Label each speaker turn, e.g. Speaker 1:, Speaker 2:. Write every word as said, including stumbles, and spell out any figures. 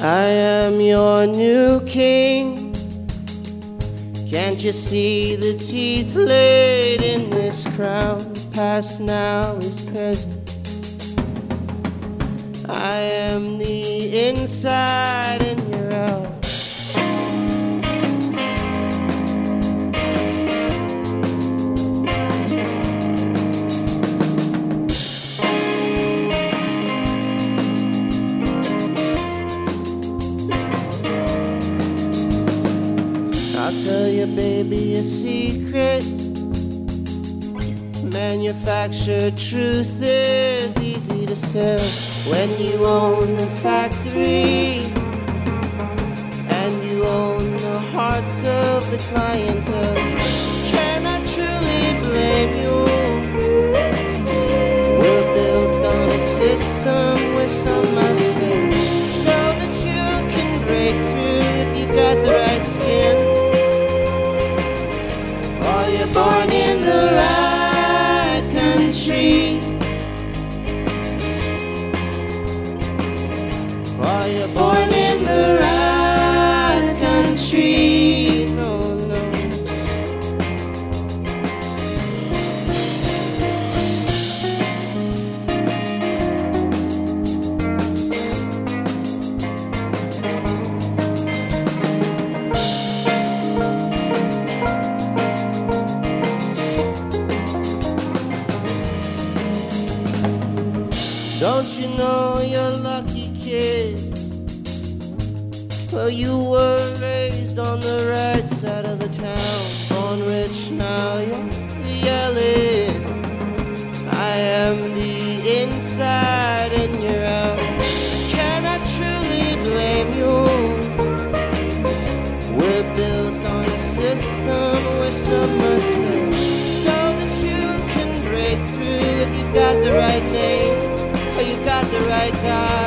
Speaker 1: I am your new king. Can't you see the teeth laid in this crown? Past now is present. I am the inside and you're out. I'll tell you, baby, a secret. Manufactured truth is easy to sell when you own the factory and you own the hearts of the clientele. Can I truly blame you? We're built on a system where some must fail so that you can break through if you've got the right skin. Are you born in the right country? Are you born in the right country? No, no. Don't you know you're lucky, kid? Well, you were raised on the right side of the town. Born rich, now you're yelling. I am the inside and you're out. Can I truly blame you? We're built on a system where some must fail so that you can break through if you've got the right name. You got the right guy.